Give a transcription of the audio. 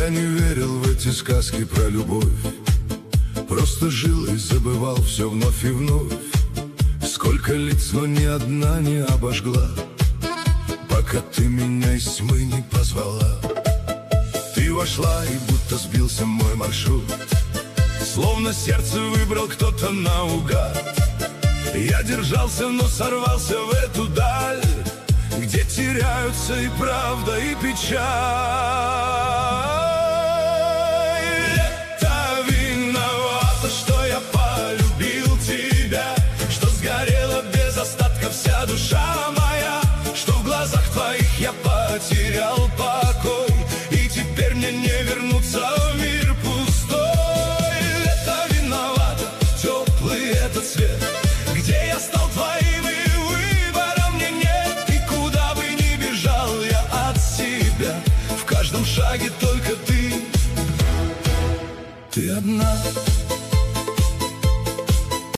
Я не верил в эти сказки про любовь, просто жил и забывал все вновь и вновь. Сколько лиц, но ни одна не обожгла, пока ты меня из тьмы не позвала. Ты вошла, и будто сбился мой маршрут, словно сердце выбрал кто-то наугад. Я держался, но сорвался в эту даль, где теряются и правда, и печаль. Это виновато, что я полюбил тебя, что сгорела без остатка вся душа моя, что в глазах твоих я потерял покой, и теперь мне не вернуться в мир пустой. Это виновато, теплый этот свет, где я стал твоим, и выбора мне нет. И куда бы ни бежал я от себя, в каждом шаге только ты одна.